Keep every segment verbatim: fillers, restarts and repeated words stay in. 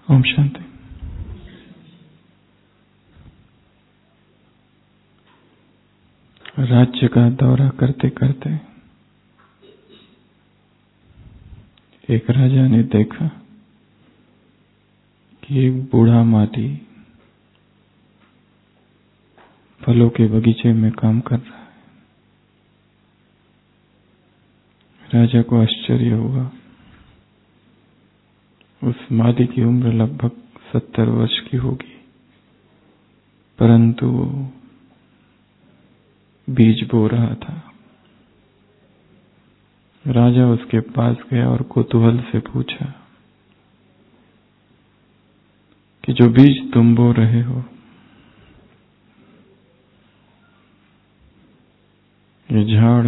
ओम शांति। राज्य का दौरा करते करते एक राजा ने देखा कि एक बूढ़ा माली फलों के बगीचे में काम कर रहा है। राजा को आश्चर्य हुआ। उस माली की उम्र लगभग सत्तर वर्ष की होगी, परंतु वो बीज बो रहा था। राजा उसके पास गया और कौतूहल से पूछा कि जो बीज तुम बो रहे हो, ये झाड़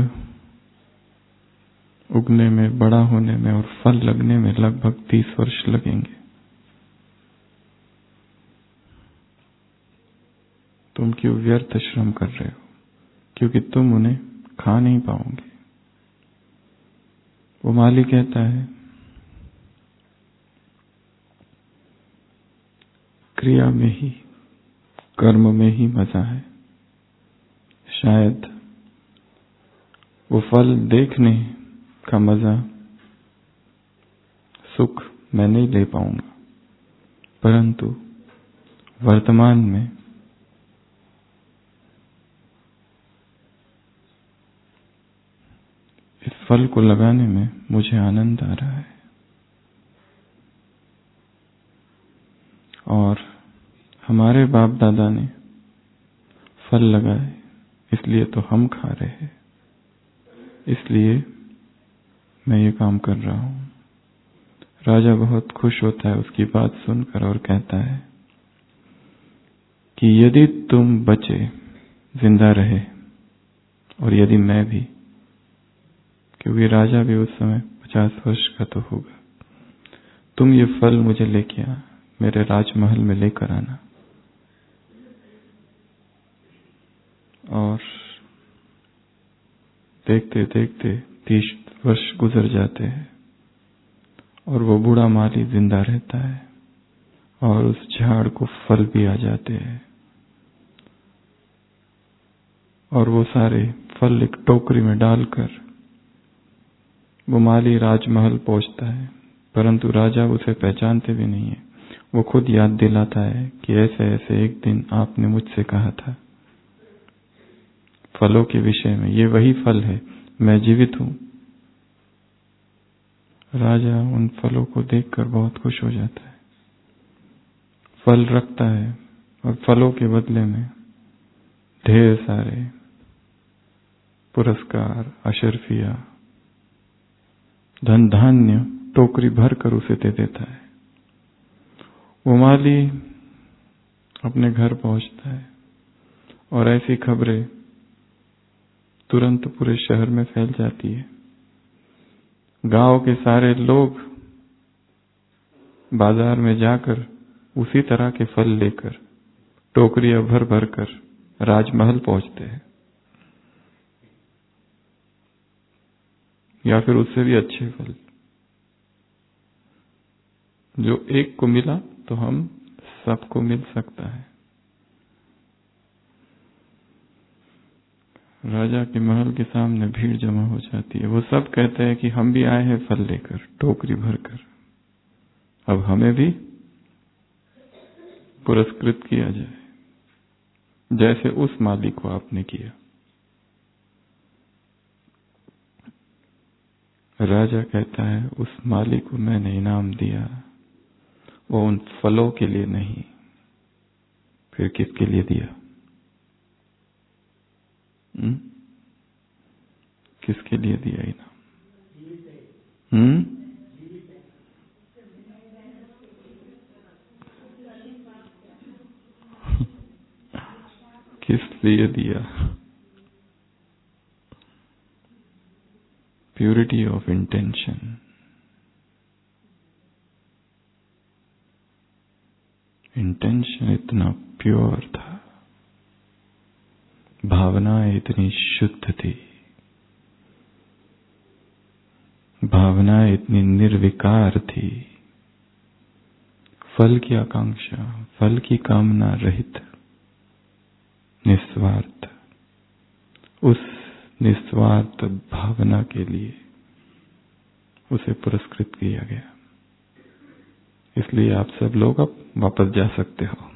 उगने में, बड़ा होने में और फल लगने में लगभग तीस वर्ष लगेंगे। तुम क्यों व्यर्थ श्रम कर रहे हो, क्योंकि तुम उन्हें खा नहीं पाओगे। वो माली कहता है, क्रिया में ही, कर्म में ही मजा है। शायद वो फल देखने का मजा, सुख मैं नहीं ले पाऊंगा, परंतु वर्तमान में इस फल को लगाने में मुझे आनंद आ रहा है। और हमारे बाप दादा ने फल लगाए, इसलिए तो हम खा रहे हैं, इसलिए मैं ये काम कर रहा हूं। राजा बहुत खुश होता है उसकी बात सुनकर और कहता है कि यदि तुम बचे, जिंदा रहे, और यदि मैं भी, क्योंकि राजा भी उस समय पचास वर्ष का तो होगा, तुम ये फल मुझे लेके आ, मेरे राजमहल में लेकर आना। और देखते देखते तीस वर्ष गुजर जाते हैं और वो बूढ़ा माली जिंदा रहता है और उस झाड़ को फल भी आ जाते हैं और वो सारे फल एक टोकरी में डालकर वो माली राजमहल पहुंचता है, परंतु राजा उसे पहचानते भी नहीं है। वो खुद याद दिलाता है कि ऐसे ऐसे एक दिन आपने मुझसे कहा था फलों के विषय में, ये वही फल है, मैं जीवित हूं। राजा उन फलों को देखकर बहुत खुश हो जाता है, फल रखता है और फलों के बदले में ढेर सारे पुरस्कार, अशर्फिया, धन धान्य टोकरी भर कर उसे दे देता है। वो माली अपने घर पहुंचता है और ऐसी खबरें तुरंत पूरे शहर में फैल जाती है। गांव के सारे लोग बाजार में जाकर उसी तरह के फल लेकर टोकरियां भर भर कर राजमहल पहुंचते हैं, या फिर उससे भी अच्छे फल। जो एक को मिला तो हम सबको मिल सकता है। राजा के महल के सामने भीड़ जमा हो जाती है। वो सब कहते हैं कि हम भी आए हैं फल लेकर, टोकरी भरकर, अब हमें भी पुरस्कृत किया जाए, जैसे उस माली को आपने किया। राजा कहता है, उस माली को मैंने इनाम दिया, वो उन फलों के लिए नहीं, फिर किसके लिए दिया? हुँ? किसके लिए दिया इनाम? हम्म किस लिए दिया? Purity of intention. इंटेंशन इतना प्योर था, भावनाएं इतनी शुद्ध थी, भावनाएं इतनी निर्विकार थी, फल की आकांक्षा, फल की कामना रहित निस्वार्थ, उस निस्वार्थ भावना के लिए उसे पुरस्कृत किया गया। इसलिए आप सब लोग अब वापस जा सकते हो।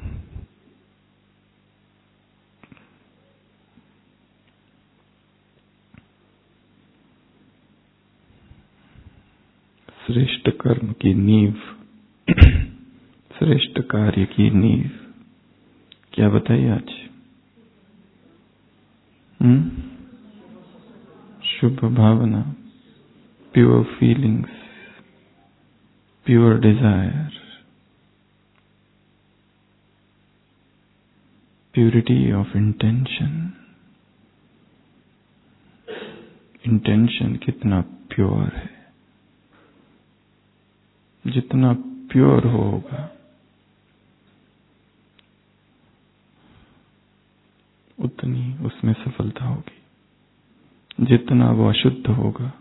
श्रेष्ठ कर्म की नींव, श्रेष्ठ कार्य की नींव क्या बताइए आज? हम्म शुभ भावना, pure feelings, pure desire, purity of intention. Intention कितना प्योर है, जितना प्योर होगा उतनी उसमें सफलता होगी। जितना वो अशुद्ध होगा,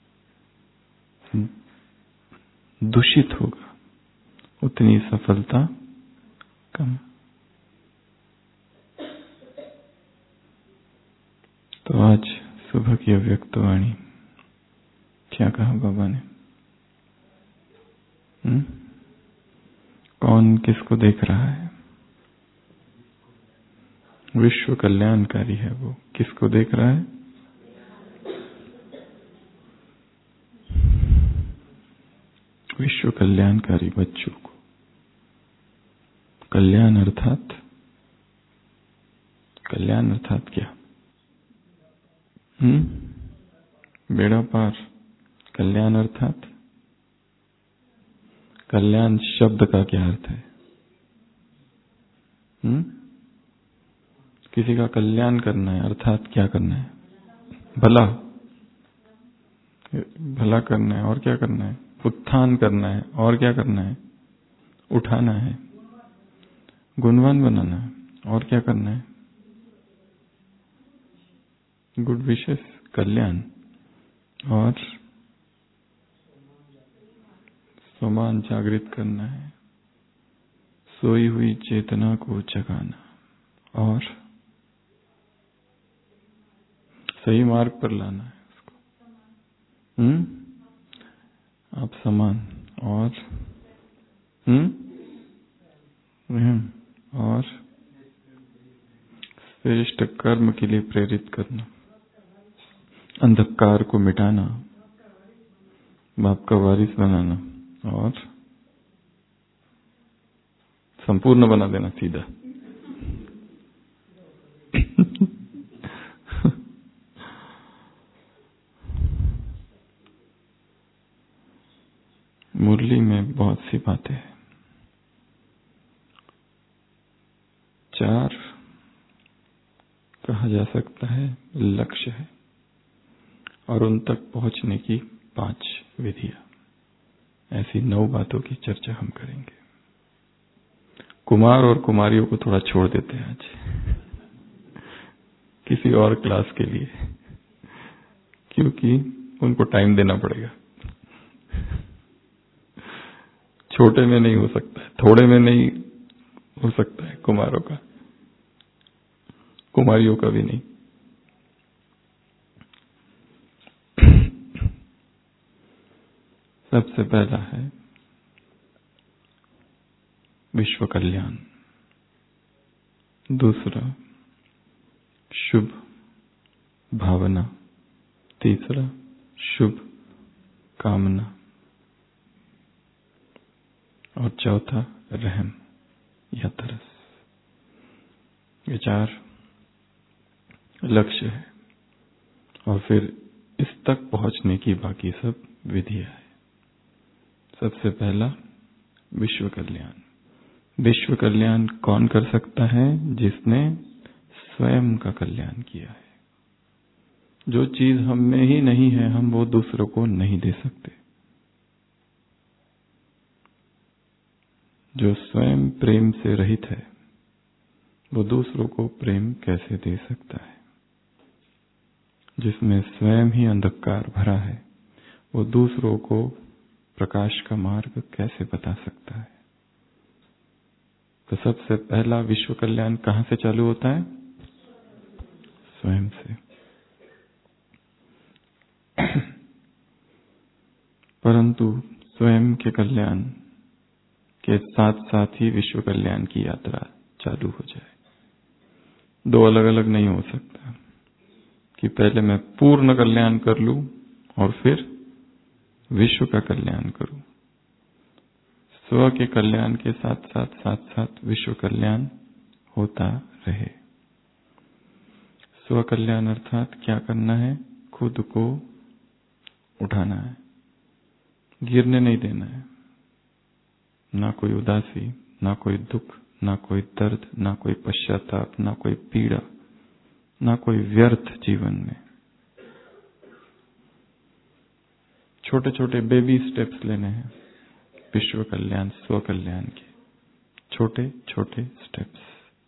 दूषित होगा, उतनी सफलता कम। तो आज सुबह की अव्यक्त वाणी क्या कहा बाबा ने? हुँ? कौन किसको देख रहा है? विश्व कल्याणकारी है वो। किसको देख रहा है? विश्व कल्याणकारी बच्चों को। कल्याण अर्थात, कल्याण अर्थात क्या? हम्म बेड़ा पार। कल्याण अर्थात, कल्याण शब्द का क्या अर्थ है? हम्म किसी का कल्याण करना है अर्थात क्या करना है? भला, भला करना है। और क्या करना है? उत्थान करना है। और क्या करना है? उठाना है, गुणवान बनाना है। और क्या करना है? गुड विशेस, कल्याण। और समान जागृत करना है, सोई हुई चेतना को जगाना और सही मार्ग पर लाना है उसको। हम्म आप समान और हम्म और श्रेष्ठ कर्म के लिए प्रेरित करना, अंधकार को मिटाना, बाप का वारिस बनाना और संपूर्ण बना देना सीधा। मुरली में बहुत सी बातें हैं। चार कहा जा सकता है लक्ष्य है और उन तक पहुंचने की पांच विधियां। ऐसी नौ बातों की चर्चा हम करेंगे। कुमार और कुमारियों को थोड़ा छोड़ देते हैं आज किसी और क्लास के लिए, क्योंकि उनको टाइम देना पड़ेगा। छोटे में नहीं हो सकता है, थोड़े में नहीं हो सकता है कुमारों का, कुमारियों का भी नहीं। सबसे पहला है विश्व कल्याण, दूसरा शुभ भावना, तीसरा शुभ कामना और चौथा रहम या तरस। ये चार लक्ष्य है और फिर इस तक पहुंचने की बाकी सब विधियां है। सबसे पहला विश्व कल्याण। विश्व कल्याण कौन कर सकता है? जिसने स्वयं का कल्याण किया है। जो चीज हम में ही नहीं है, हम वो दूसरों को नहीं दे सकते। जो स्वयं प्रेम से रहित है, वो दूसरों को प्रेम कैसे दे सकता है? जिसमें स्वयं ही अंधकार भरा है, वो दूसरों को प्रकाश का मार्ग कैसे बता सकता है? तो सबसे पहला विश्व कल्याण कहां से चालू होता है? स्वयं से। परंतु स्वयं के कल्याण के साथ साथ ही विश्व कल्याण की यात्रा चालू हो जाए। दो अलग अलग नहीं हो सकता कि पहले मैं पूर्ण कल्याण कर लूं और फिर विश्व का कल्याण करूं। स्व के कल्याण के साथ साथ साथ साथ विश्व कल्याण होता रहे। स्व कल्याण अर्थात क्या करना है? खुद को उठाना है, गिरने नहीं देना है। ना कोई उदासी, ना कोई दुख, ना कोई दर्द, ना कोई पश्चाताप, ना कोई पीड़ा, ना कोई व्यर्थ जीवन में। छोटे छोटे बेबी स्टेप्स लेने हैं विश्व कल्याण, स्व कल्याण के छोटे छोटे स्टेप्स।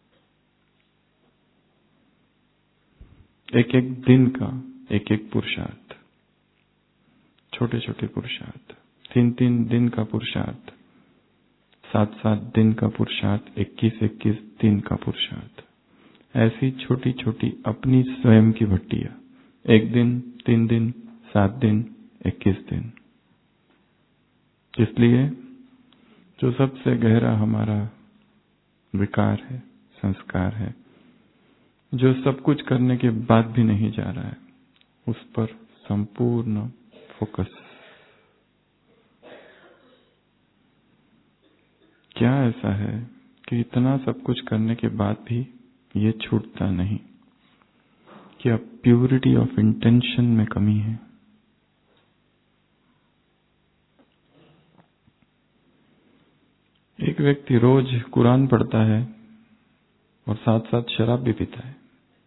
एक एक दिन का एक एक पुरुषार्थ, छोटे छोटे पुरुषार्थ, तीन तीन दिन का पुरुषार्थ, सात सात दिन का पुरुषार्थ, इक्कीस इक्कीस दिन का पुरुषार्थ। ऐसी छोटी छोटी अपनी स्वयं की भट्टियां, एक दिन, तीन दिन, सात दिन, इक्कीस दिन। इसलिए जो सबसे गहरा हमारा विकार है, संस्कार है, जो सब कुछ करने के बाद भी नहीं जा रहा है, उस पर संपूर्ण फोकस। क्या ऐसा है कि इतना सब कुछ करने के बाद भी ये छूटता नहीं? क्या प्यूरिटी ऑफ इंटेंशन में कमी है? एक व्यक्ति रोज कुरान पढ़ता है और साथ साथ शराब भी पीता है।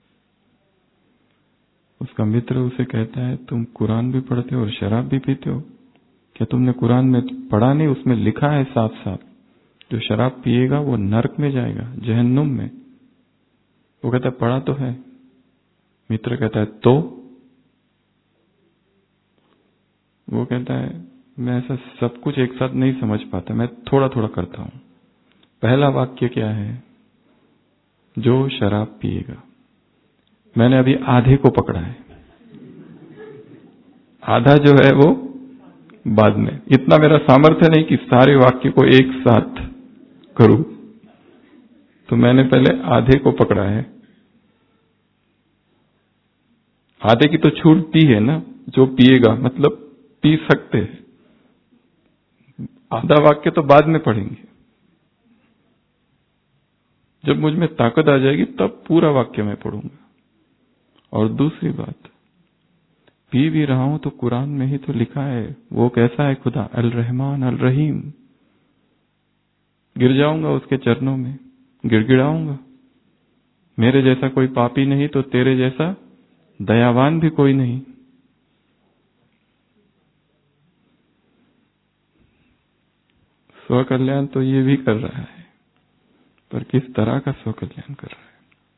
उसका मित्र उसे कहता है, तुम कुरान भी पढ़ते हो और शराब भी पीते हो, क्या तुमने कुरान में पढ़ा नहीं? उसमें लिखा है साफ साफ, जो शराब पिएगा वो नरक में जाएगा, जहन्नुम में। वो कहता है पढ़ा तो है। मित्र कहता है तो? वो कहता है मैं ऐसा सब कुछ एक साथ नहीं समझ पाता, मैं थोड़ा थोड़ा करता हूं। पहला वाक्य क्या है? जो शराब पिएगा। मैंने अभी आधे को पकड़ा है, आधा जो है वो बाद में। इतना मेरा सामर्थ्य नहीं कि सारे वाक्य को एक साथ करूं, तो मैंने पहले आधे को पकड़ा है। आधे की तो छूट दी है ना, जो पिएगा मतलब पी सकते हैं। आधा वाक्य तो बाद में पढ़ेंगे। जब मुझ में ताकत आ जाएगी तब पूरा वाक्य मैं पढ़ूंगा। और दूसरी बात, पी भी रहा हूं तो कुरान में ही तो लिखा है वो कैसा है खुदा, अल रहमान अल रहीम। गिर जाऊंगा उसके चरणों में, गिड़गिड़ाऊंगा। मेरे जैसा कोई पापी नहीं तो तेरे जैसा दयावान भी कोई नहीं। स्व कल्याण तो ये भी कर रहा है, पर किस तरह का स्व कल्याण कर रहा है?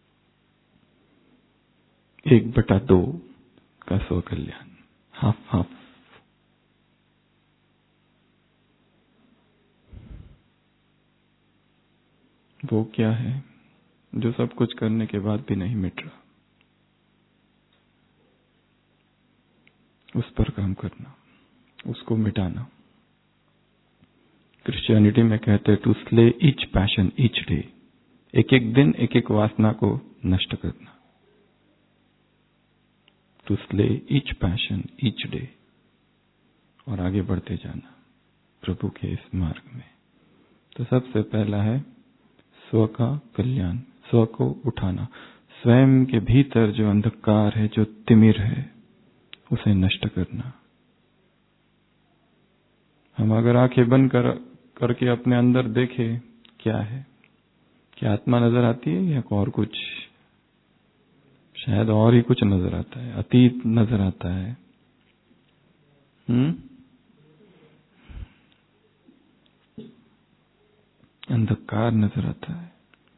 एक बटा दो का स्व कल्याण, हाफ हाफ। वो क्या है जो सब कुछ करने के बाद भी नहीं मिट रहा? उस पर काम करना, उसको मिटाना। क्रिश्चियनिटी में कहते हैं to slay each passion each day. एक एक दिन एक एक वासना को नष्ट करना। To slay each passion each day, और आगे बढ़ते जाना प्रभु के इस मार्ग में। तो सबसे पहला है स्व का कल्याण, स्व को उठाना। स्वयं के भीतर जो अंधकार है, जो तिमिर है, उसे नष्ट करना। हम अगर आंखें बंद कर करके अपने अंदर देखें, क्या है? क्या आत्मा नजर आती है या और कुछ? शायद और ही कुछ नजर आता है, अतीत नजर आता है। हम्म अंधकार नजर आता है।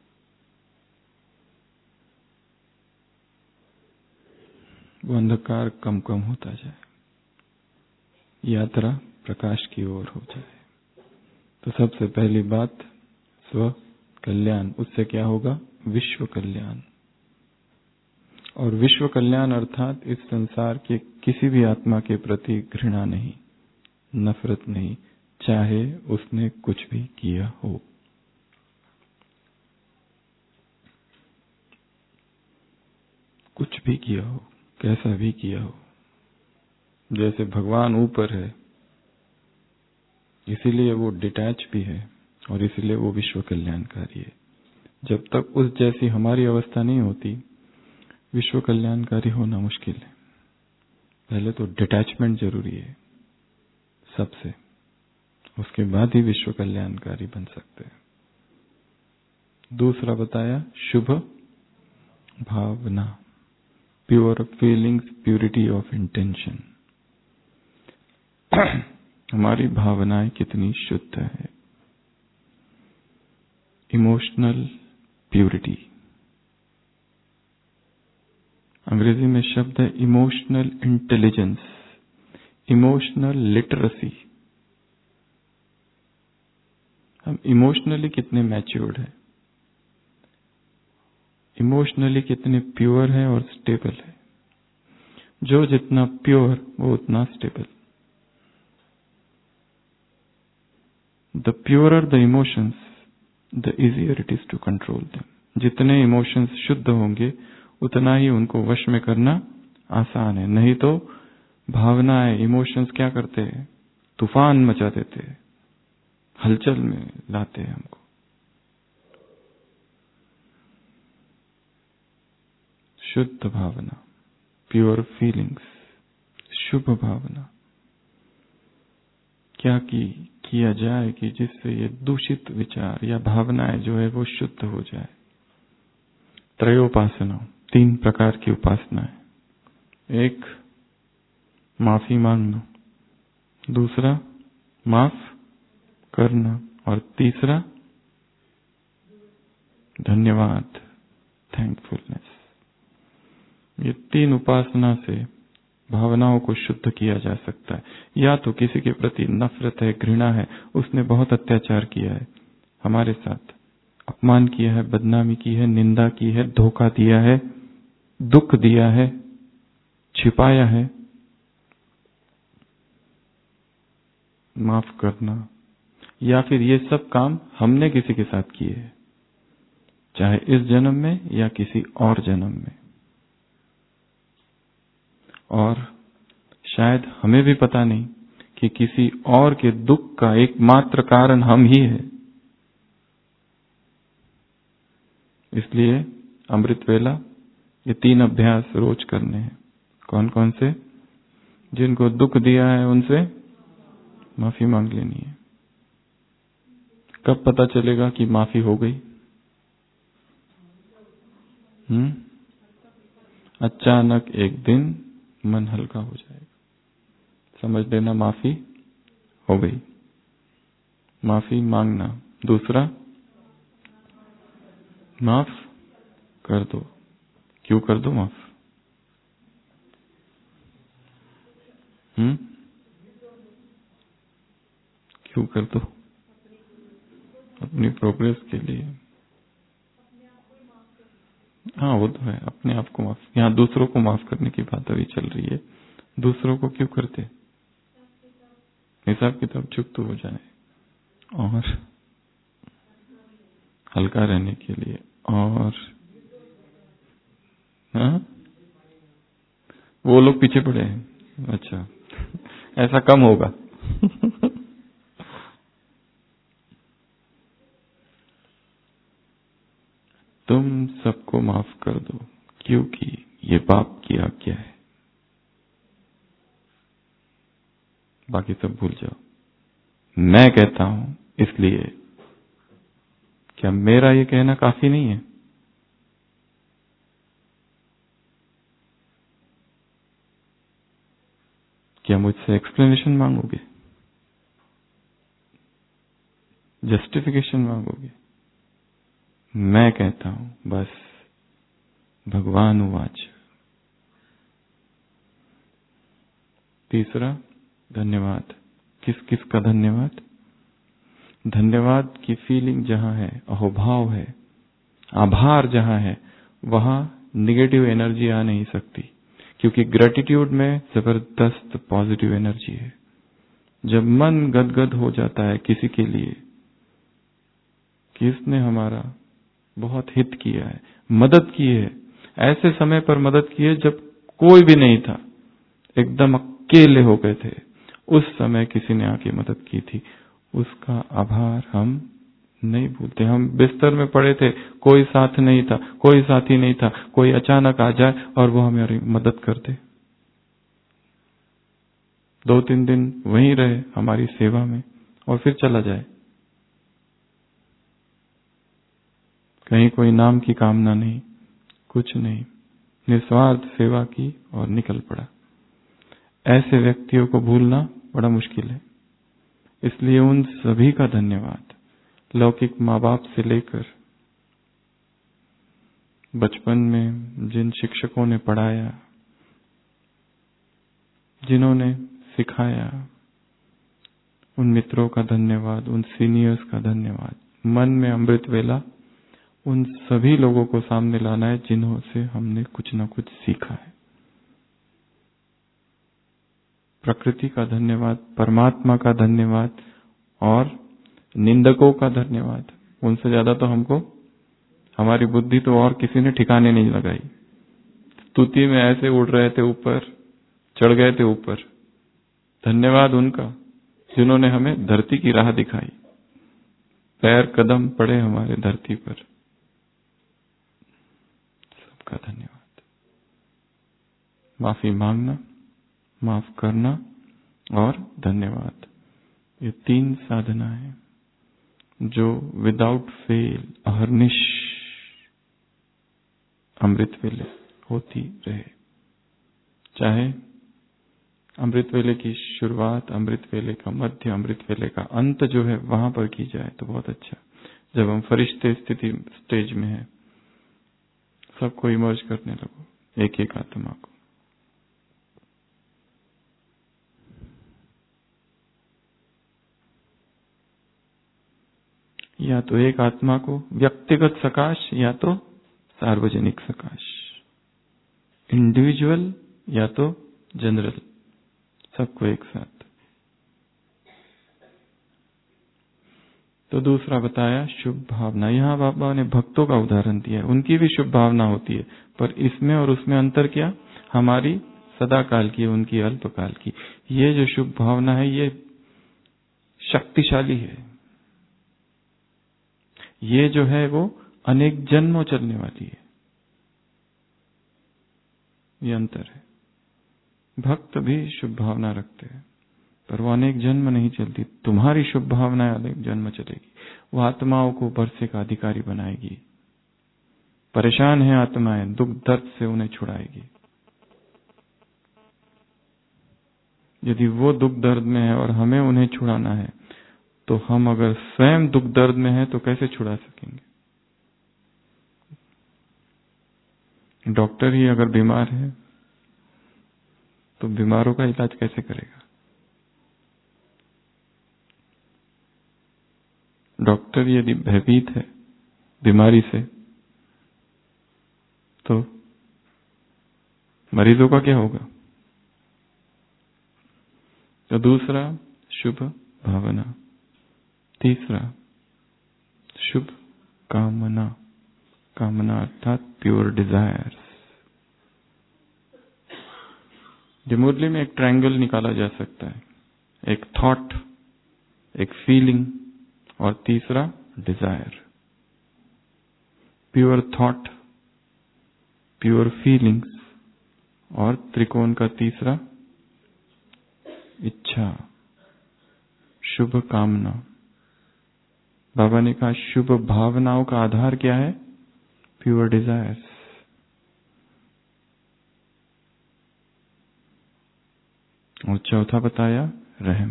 वो अंधकार कम कम होता जाए, यात्रा प्रकाश की ओर हो जाए। तो सबसे पहली बात स्व कल्याण, उससे क्या होगा? विश्व कल्याण। और विश्व कल्याण अर्थात इस संसार के किसी भी आत्मा के प्रति घृणा नहीं, नफरत नहीं, चाहे उसने कुछ भी किया हो। कुछ भी किया हो, कैसा भी किया हो। जैसे भगवान ऊपर है, इसीलिए वो डिटैच भी है और इसीलिए वो विश्व कल्याणकारी है। जब तक उस जैसी हमारी अवस्था नहीं होती, विश्व कल्याणकारी होना मुश्किल है। पहले तो डिटैचमेंट जरूरी है सबसे, उसके बाद ही विश्व कल्याणकारी बन सकते हैं। दूसरा बताया शुभ भावना, pure feelings, purity of intention. हमारी भावनाएं कितनी शुद्ध है। इमोशनल प्यूरिटी, अंग्रेजी में शब्द है इमोशनल इंटेलिजेंस, इमोशनल लिटरेसी। हम इमोशनली कितने मैच्योर्ड है, इमोशनली कितने प्योर है और स्टेबल है। जो जितना प्योर वो उतना stable. The purer the emotions, the easier it is to control them. जितने इमोशंस शुद्ध होंगे उतना ही उनको वश में करना आसान है। नहीं तो भावनाएं, इमोशंस क्या करते हैं? तूफान मचा देते हैं, हलचल में लाते हैं हमको। शुद्ध भावना, प्योर फीलिंग्स, शुभ भावना। क्या की किया जाए कि जिससे ये दूषित विचार या भावनाएं जो है वो शुद्ध हो जाए। त्रयोपासना, तीन प्रकार की उपासना है। एक माफी मांगना, दूसरा माफ करना और तीसरा धन्यवाद, थैंकफुलनेस। ये तीन उपासना से भावनाओं को शुद्ध किया जा सकता है। या तो किसी के प्रति नफरत है, घृणा है, उसने बहुत अत्याचार किया है हमारे साथ, अपमान किया है, बदनामी की है, निंदा की है, धोखा दिया है, दुख दिया है, छिपाया है, माफ करना। या फिर ये सब काम हमने किसी के साथ किए हैं, चाहे इस जन्म में या किसी और जन्म में, और शायद हमें भी पता नहीं कि किसी और के दुख का एकमात्र कारण हम ही है। इसलिए अमृत वेला ये तीन अभ्यास रोज करने हैं। कौन कौन से? जिनको दुख दिया है उनसे माफी मांग लेनी है। कब पता चलेगा कि माफी हो गई? हम्म अचानक एक दिन मन हल्का हो जाएगा, समझ लेना माफी हो गई। माफी मांगना। दूसरा, माफ कर दो। क्यों कर दो माफ? हम्म क्यों कर दो? अपनी प्रोग्रेस के लिए। हाँ वो तो है, अपने आप को माफ। यहाँ दूसरों को माफ करने की बात अभी चल रही है। दूसरों को क्यों करते? हिसाब किताब चुकता हो जाए और हल्का रहने के लिए। और हाँ, वो लोग पीछे पड़े हैं। अच्छा, ऐसा कम होगा। तुम सबको माफ कर दो क्योंकि ये पाप की आज्ञा है। बाकी सब भूल जाओ। मैं कहता हूं इसलिए। क्या मेरा ये कहना काफी नहीं है? क्या मुझसे एक्सप्लेनेशन मांगोगे? जस्टिफिकेशन मांगोगे? मैं कहता हूं बस। भगवान उवाच। तीसरा, धन्यवाद। किस किस का धन्यवाद? धन्यवाद की फीलिंग जहां है, अहोभाव है, आभार जहां है, वहां निगेटिव एनर्जी आ नहीं सकती, क्योंकि ग्रेटिट्यूड में जबरदस्त पॉजिटिव एनर्जी है। जब मन गदगद हो जाता है किसी के लिए कि इसने हमारा बहुत हित किया है, मदद की है, ऐसे समय पर मदद की है जब कोई भी नहीं था, एकदम अकेले हो गए थे, उस समय किसी ने आके मदद की थी, उसका आभार हम नहीं भूलते। हम बिस्तर में पड़े थे, कोई साथ नहीं था, कोई साथी नहीं था, कोई अचानक आ जाए और वो हमारी मदद कर दे, दो तीन दिन वहीं रहे हमारी सेवा में और फिर चला जाए, कहीं कोई नाम की कामना नहीं, कुछ नहीं, निस्वार्थ सेवा की और निकल पड़ा। ऐसे व्यक्तियों को भूलना बड़ा मुश्किल है। इसलिए उन सभी का धन्यवाद, लौकिक माँ बाप से लेकर बचपन में जिन शिक्षकों ने पढ़ाया, जिन्होंने सिखाया, उन मित्रों का धन्यवाद, उन सीनियर्स का धन्यवाद। मन में अमृत वेला उन सभी लोगों को सामने लाना है जिन्हों से हमने कुछ न कुछ सीखा है। प्रकृति का धन्यवाद, परमात्मा का धन्यवाद और निंदकों का धन्यवाद। उनसे ज्यादा तो हमको हमारी बुद्धि तो और किसी ने ठिकाने नहीं लगाई। स्तुति में ऐसे उड़ रहे थे ऊपर, चढ़ गए थे ऊपर। धन्यवाद उनका जिन्होंने हमें धरती की राह दिखाई, पैर कदम पड़े हमारे धरती पर। सबका धन्यवाद। माफी मांगना, माफ करना और धन्यवाद, ये तीन साधना है जो विदाउट फेल अहर्निश अमृत वेले होती रहे। चाहे अमृत वेले की शुरुआत, अमृत वेले का मध्य, अमृत वेले का अंत जो है वहां पर की जाए तो बहुत अच्छा। जब हम फरिश्ते स्थिति स्टेज में हैं, सबको इमर्ज करने लगो, एक एक आत्मा को। या तो एक आत्मा को व्यक्तिगत सकाश या तो सार्वजनिक सकाश, इंडिविजुअल या तो जनरल, सबको एक साथ। तो दूसरा बताया शुभ भावना। यहां बाबा ने भक्तों का उदाहरण दिया, उनकी भी शुभ भावना होती है, पर इसमें और उसमें अंतर क्या? हमारी सदा काल की, उनकी अल्पकाल की। ये जो शुभ भावना है ये शक्तिशाली है, ये जो है वो अनेक जन्मों चलने वाली है। ये अंतर है। भक्त भी शुभ भावना रखते हैं पर वो अनेक जन्म नहीं चलती। तुम्हारी शुभ भावना अनेक जन्म चलेगी, वो आत्माओं को बरसे का अधिकारी बनाएगी। परेशान है आत्माएं, दुख दर्द से उन्हें छुड़ाएगी। यदि वो दुख दर्द में है और हमें उन्हें छुड़ाना है, तो हम अगर स्वयं दुख दर्द में हैं तो कैसे छुड़ा सकेंगे? डॉक्टर ही अगर बीमार है तो बीमारों का इलाज कैसे करेगा? डॉक्टर यदि भयभीत है बीमारी से तो मरीजों का क्या होगा? तो दूसरा शुभ भावना, तीसरा शुभ कामना। कामना अर्थात प्योर डिजायर्स। जो मुरली में एक ट्रायंगल निकाला जा सकता है, एक थॉट, एक फीलिंग और तीसरा desire. Pure thought, pure feelings और त्रिकोण का तीसरा इच्छा, शुभ कामना। बाबा ने कहा शुभ भावनाओं का आधार क्या है? Pure desires. और चौथा बताया रहम।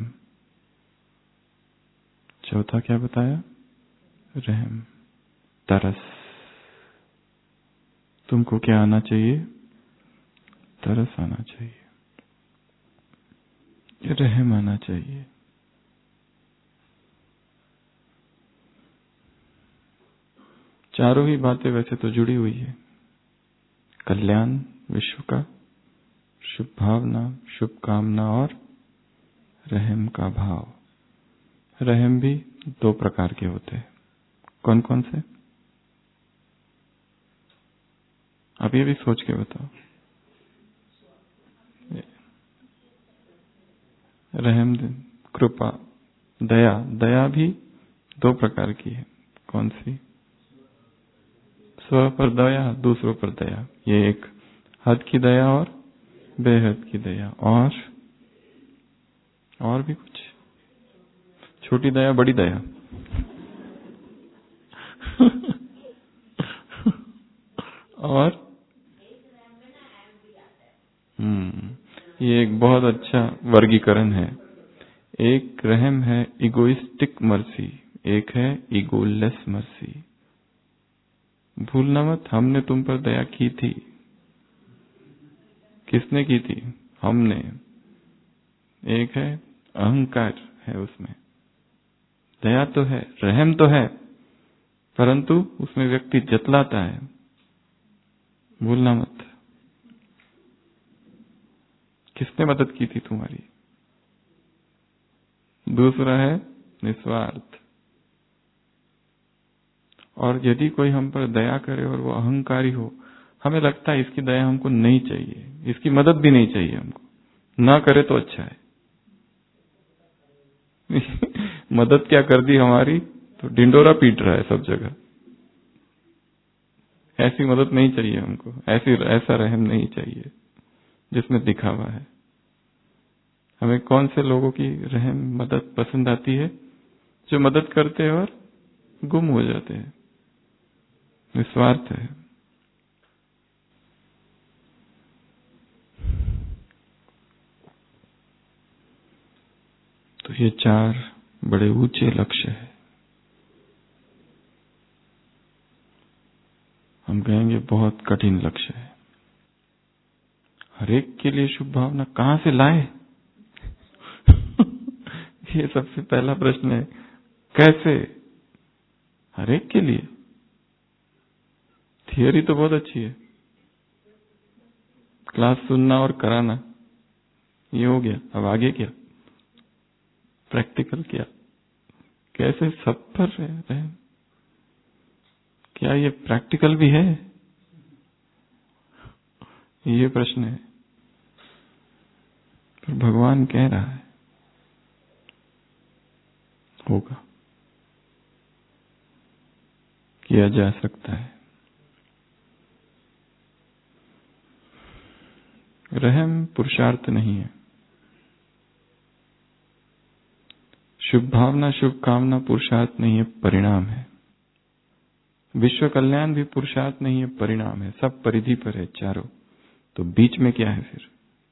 चौथा क्या बताया? रहम, तरस। तुमको क्या आना चाहिए? तरस आना चाहिए, रहम आना चाहिए। चारों ही बातें वैसे तो जुड़ी हुई है। कल्याण विश्व का, शुभ भावना, शुभ कामना और रहम का भाव। रहम भी दो प्रकार के होते हैं। कौन कौन से? आप ये भी सोच के बताओ। रहम, कृपा, दया। दया भी दो प्रकार की है। कौन सी? स्व पर दया, दूसरों पर दया। ये एक हद की दया और बेहद की दया। और और भी कुछ? छोटी दया, बड़ी दया। और हम्म ये एक बहुत अच्छा वर्गीकरण है। एक रहम है इगोइस्टिक मर्सी, एक है ईगोलेस मर्सी। भूलना मत, हमने तुम पर दया की थी। किसने की थी? हमने। एक है अहंकार है उसमें। दया तो है, रहम तो है, परंतु उसमें व्यक्ति जतलाता है। भूलना मत। किसने मदद की थी तुम्हारी? दूसरा है निस्वार्थ। और यदि कोई हम पर दया करे और वो अहंकारी हो, हमें लगता है इसकी दया हमको नहीं चाहिए, इसकी मदद भी नहीं चाहिए हमको, ना करे तो अच्छा है। मदद क्या कर दी हमारी, तो ढिंडोरा पीट रहा है सब जगह। ऐसी मदद नहीं चाहिए हमको, ऐसी ऐसा रहम नहीं चाहिए जिसमें दिखावा है। हमें कौन से लोगों की रहम मदद पसंद आती है? जो मदद करते हैं और गुम हो जाते हैं, निस्वार्थ है। तो ये चार बड़े ऊंचे लक्ष्य है। हम कहेंगे बहुत कठिन लक्ष्य है। हर एक के लिए शुभ भावना कहां से लाए? ये सबसे पहला प्रश्न है। कैसे? हर एक के लिए। थियोरी तो बहुत अच्छी है, क्लास सुनना और कराना, ये हो गया। अब आगे क्या? प्रैक्टिकल क्या? कैसे सब पर रहे? क्या ये प्रैक्टिकल भी है? ये प्रश्न है। पर भगवान कह रहा है होगा, किया जा सकता है। रहम पुरुषार्थ नहीं है। शुभ भावना, शुभ कामना पुरुषार्थ नहीं है, परिणाम है। विश्व कल्याण भी पुरुषार्थ नहीं है, परिणाम है। सब परिधि पर है चारों। तो बीच में क्या है फिर?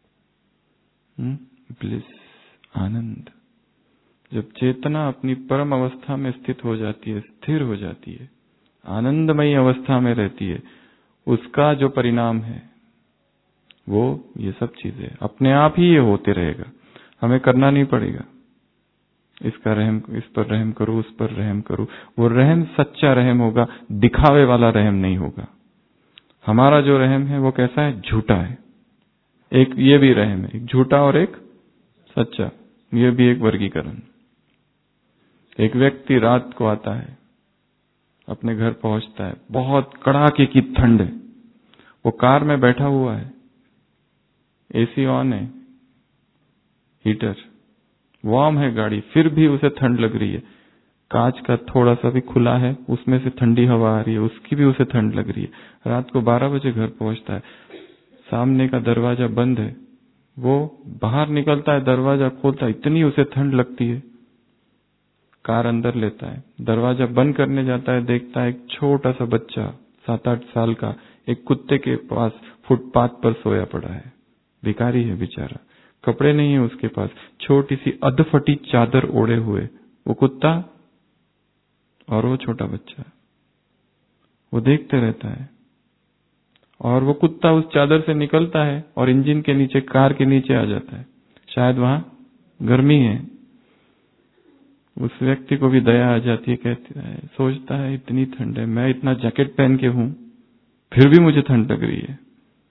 ब्लिस, आनंद। जब चेतना अपनी परम अवस्था में स्थित हो जाती है, स्थिर हो जाती है, आनंदमयी अवस्था में रहती है, उसका जो परिणाम है वो ये सब चीजें अपने आप ही ये होते रहेगा। हमें करना नहीं पड़ेगा। इसका रहम, इस पर रहम करो, उस पर रहम करो। वो रहम सच्चा रहम होगा, दिखावे वाला रहम नहीं होगा। हमारा जो रहम है वो कैसा है? झूठा है। एक ये भी रहम है, एक झूठा और एक सच्चा। ये भी एक वर्गीकरण। एक व्यक्ति रात को आता है, अपने घर पहुंचता है, बहुत कड़ाके की ठंड है, वो कार में बैठा हुआ है, एसी ऑन है, हीटर, वार्म है गाड़ी, फिर भी उसे ठंड लग रही है। कांच का थोड़ा सा भी खुला है, उसमें से ठंडी हवा आ रही है, उसकी भी उसे ठंड लग रही है। रात को बारह बजे घर पहुंचता है, सामने का दरवाजा बंद है, वो बाहर निकलता है, दरवाजा खोलता है, इतनी उसे ठंड लगती है, कार अंदर लेता है, दरवाजा बंद करने जाता है, देखता है एक छोटा सा बच्चा सात आठ साल का एक कुत्ते के पास फुटपाथ पर सोया पड़ा है। भिखारी है बेचारा, कपड़े नहीं है उसके पास, छोटी सी अधफटी चादर ओढ़े हुए वो कुत्ता और वो छोटा बच्चा। वो देखते रहता है और वो कुत्ता उस चादर से निकलता है और इंजन के नीचे, कार के नीचे आ जाता है। शायद वहां गर्मी है। उस व्यक्ति को भी दया आ जाती है, कहता है, सोचता है इतनी ठंड है, मैं इतना जैकेट पहन के हूं, फिर भी मुझे ठंड लग रही है।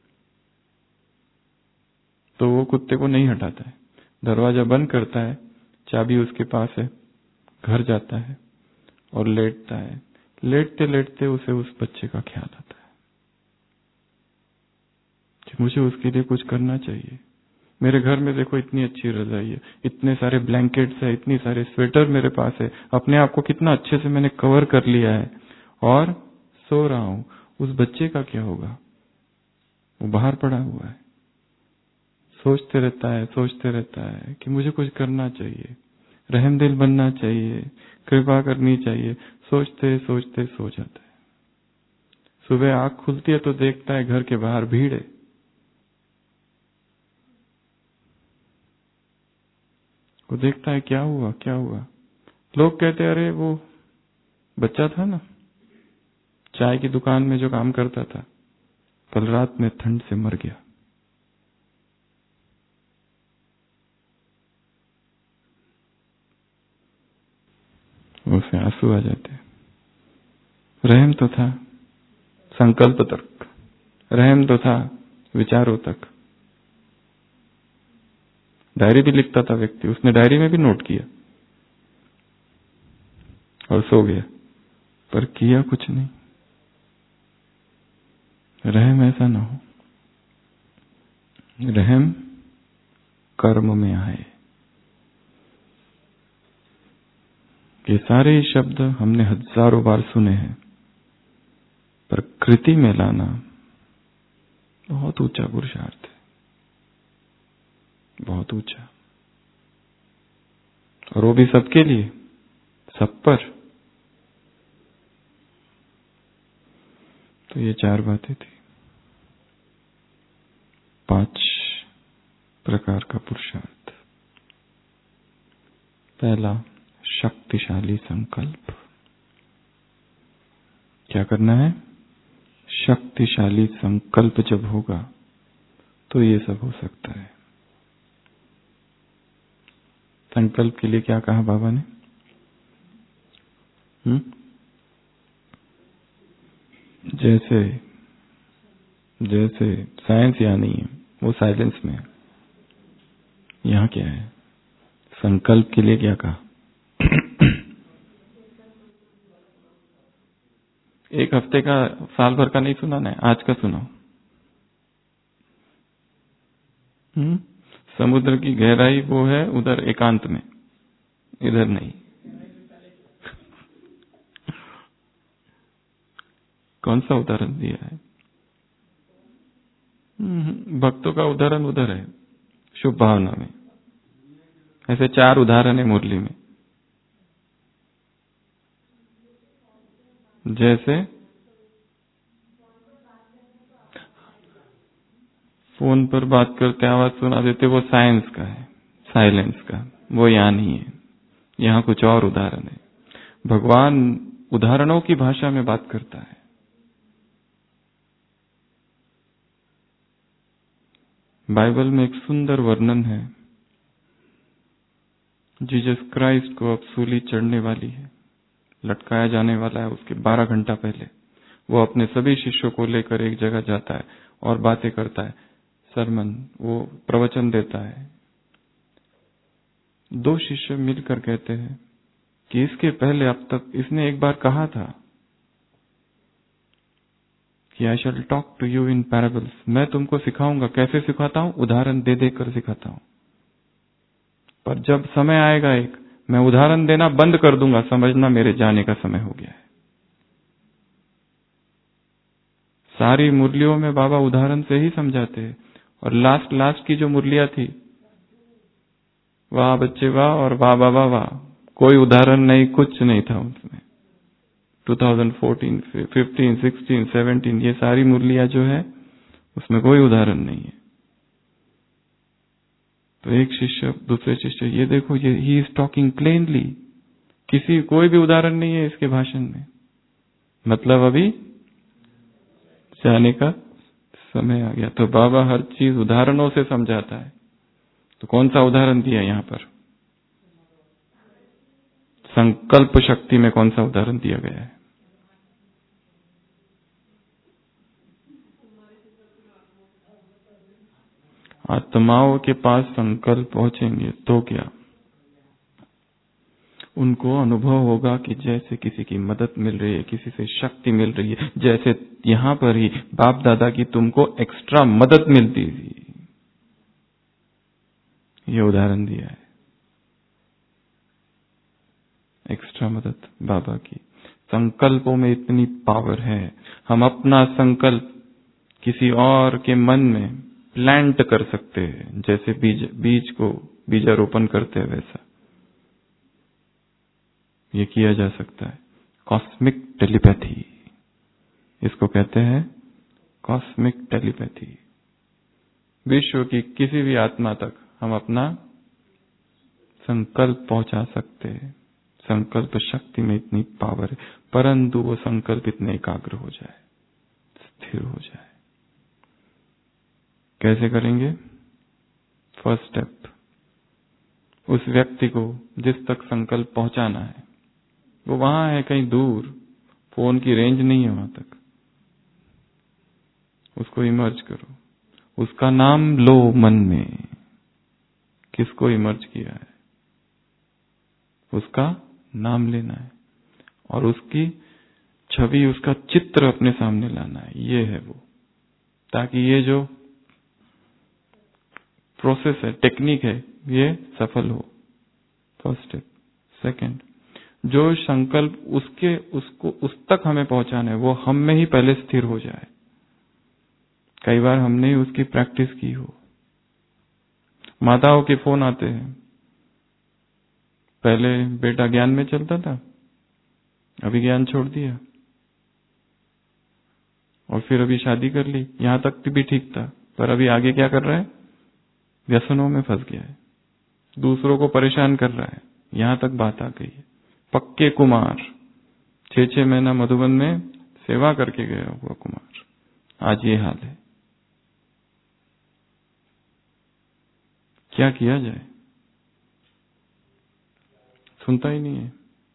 तो वो कुत्ते को नहीं हटाता है, दरवाजा बंद करता है, चाबी उसके पास है, घर जाता है और लेटता है। लेटते लेटते उसे उस बच्चे का ख्याल आता है कि मुझे उसके लिए कुछ करना चाहिए। मेरे घर में देखो इतनी अच्छी रजाई है, इतने सारे ब्लैंकेट्स है, इतनी सारे स्वेटर मेरे पास है, अपने आप को कितना अच्छे से मैंने कवर कर लिया है और सो रहा हूं। उस बच्चे का क्या होगा? वो बाहर पड़ा हुआ है, सोचते रहता है सोचते रहता है कि मुझे कुछ करना चाहिए, रहमदिल बनना चाहिए, कृपा करनी चाहिए। सोचते सोचते सो जाता है। सुबह आंख खुलती है तो देखता है घर के बाहर भीड़ है। वो देखता है क्या हुआ क्या हुआ। लोग कहते अरे वो बच्चा था ना चाय की दुकान में जो काम करता था, कल रात में ठंड से मर गया। उसे आंसू आ जाते। रहम तो था संकल्प तक, रहम तो था विचारों तक। डायरी भी लिखता था व्यक्ति, उसने डायरी में भी नोट किया और सो गया, पर किया कुछ नहीं। रहम ऐसा ना हो, रहम कर्म में आए। ये सारे शब्द हमने हजारों बार सुने हैं, पर कृति में लाना बहुत ऊंचा पुरुषार्थ है, बहुत ऊंचा। और वो भी सबके लिए, सब पर। तो ये चार बातें थी, पांच प्रकार का पुरुषार्थ। पहला, शक्तिशाली संकल्प। क्या करना है? शक्तिशाली संकल्प जब होगा तो ये सब हो सकता है। संकल्प के लिए क्या कहा बाबा ने? हुँ? जैसे जैसे साइंस यहाँ नहीं है, वो साइलेंस में है। यहाँ क्या है? संकल्प के लिए क्या कहा? एक हफ्ते का, साल भर का नहीं सुना ना, आज का सुनाओ। हम्म समुद्र की गहराई वो है उधर एकांत में, इधर नहीं। कौन सा उदाहरण दिया है? भक्तों का उदाहरण उधर है, शुभ भावना में। ऐसे चार उदाहरण है मुरली में। जैसे फोन पर बात करते आवाज सुना देते, वो साइंस का है, साइलेंस का, वो यहाँ नहीं है। यहाँ कुछ और उदाहरण है। भगवान उदाहरणों की भाषा में बात करता है। बाइबल में एक सुंदर वर्णन है, जीसस क्राइस्ट को अब सूली चढ़ने वाली है, लटकाया जाने वाला है। उसके बारह घंटा पहले वो अपने सभी शिष्यों को लेकर एक जगह जाता है और बातें करता है, सरमन, वो प्रवचन देता है। दो शिष्य मिलकर कहते हैं कि इसके पहले अब तक इसने एक बार कहा था कि I shall talk to you in parables, मैं तुमको सिखाऊंगा। कैसे सिखाता हूं? उदाहरण दे देकर सिखाता हूं। पर जब समय आएगा एक, मैं उदाहरण देना बंद कर दूंगा, समझना मेरे जाने का समय हो गया है। सारी मुरलियों में बाबा उदाहरण से ही समझाते हैं। और लास्ट लास्ट की जो मुरलियां थी, वाह बच्चे वाह और वाह बाबा वाह, कोई उदाहरण नहीं, कुछ नहीं था उसमें। दो हज़ार चौदह, पंद्रह, सोलह, सत्रह, ये सारी मुरलियां जो है उसमें कोई उदाहरण नहीं है। तो एक शिष्य दूसरे शिष्य, ये देखो, ये ही इज टॉकिंग प्लेनली, किसी कोई भी उदाहरण नहीं है इसके भाषण में, मतलब अभी जाने का समय आ गया। तो बाबा हर चीज उदाहरणों से समझाता है। तो कौन सा उदाहरण दिया यहाँ पर? संकल्प शक्ति में कौन सा उदाहरण दिया गया है? आत्माओं के पास संकल्प पहुंचेंगे तो क्या? उनको अनुभव होगा कि जैसे किसी की मदद मिल रही है, किसी से शक्ति मिल रही है, जैसे यहां पर ही बाप दादा की तुमको एक्स्ट्रा मदद मिलती थी। ये उदाहरण दिया है, एक्स्ट्रा मदद बाबा की। संकल्पों में इतनी पावर है, हम अपना संकल्प किसी और के मन में प्लांट कर सकते हैं, जैसे बीज बीज को बीजारोपण करते हैं वैसा ये किया जा सकता है। कॉस्मिक टेलीपैथी इसको कहते हैं, कॉस्मिक टेलीपैथी। विश्व की किसी भी आत्मा तक हम अपना संकल्प पहुंचा सकते हैं। संकल्प शक्ति में इतनी पावर है, परंतु वो संकल्प इतने एकाग्र हो जाए, स्थिर हो जाए। कैसे करेंगे? फर्स्ट स्टेप, उस व्यक्ति को जिस तक संकल्प पहुंचाना है वो वहां है, कहीं दूर, फोन की रेंज नहीं है वहां तक। उसको इमर्ज करो, उसका नाम लो मन में। किसको इमर्ज किया है? उसका नाम लेना है और उसकी छवि, उसका चित्र अपने सामने लाना है। ये है वो, ताकि ये जो प्रोसेस है, टेक्निक है, ये सफल हो। First step. सेकंड, जो संकल्प उसके उसको उस तक हमें पहुंचाना है वो हम में ही पहले स्थिर हो जाए। कई बार हमने ही उसकी प्रैक्टिस की हो। माताओं के फोन आते हैं, पहले बेटा ज्ञान में चलता था, अभी ज्ञान छोड़ दिया और फिर अभी शादी कर ली, यहां तक भी ठीक था, पर अभी आगे क्या कर रहा है? व्यसनों में फंस गया है, दूसरों को परेशान कर रहा है। यहां तक बात आ गई है। पक्के कुमार, छह छह महीना मधुबन में सेवा करके गया हुआ कुमार, आज ये हाल है। क्या किया जाए? सुनता ही नहीं है।